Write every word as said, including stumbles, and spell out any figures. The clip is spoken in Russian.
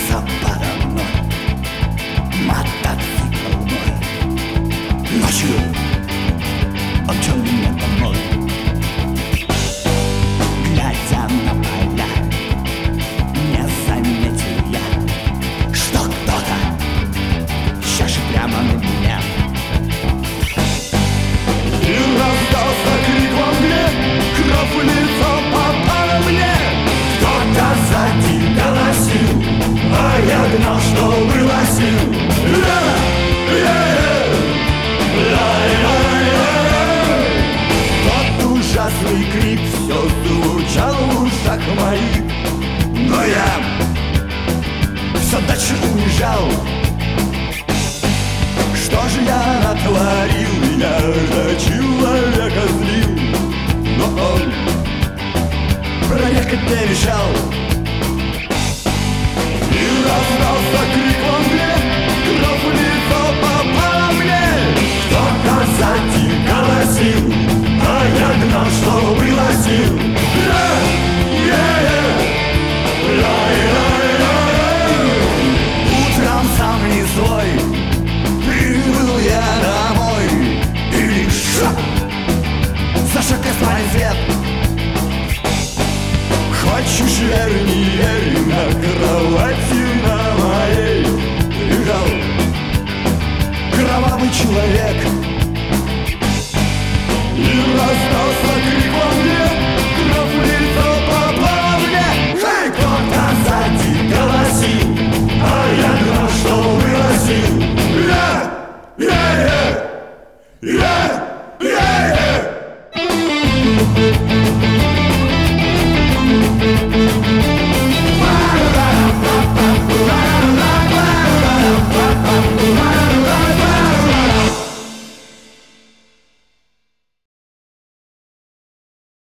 Кружится подо мной мотоцикл мой. Ночью он темный домой. Глядя на поля, не заметил я, что кто-то чашет прямо на меня. И раздался крик во мне, кровь в лицо попала мне. Кто-то сзади голосил, а я гнал, что было сил. Тот ужасный крик все звучал в ушах моих, но я все дальше уезжал. Что же я натворил? Я же человека злил, но он проехать не мешал.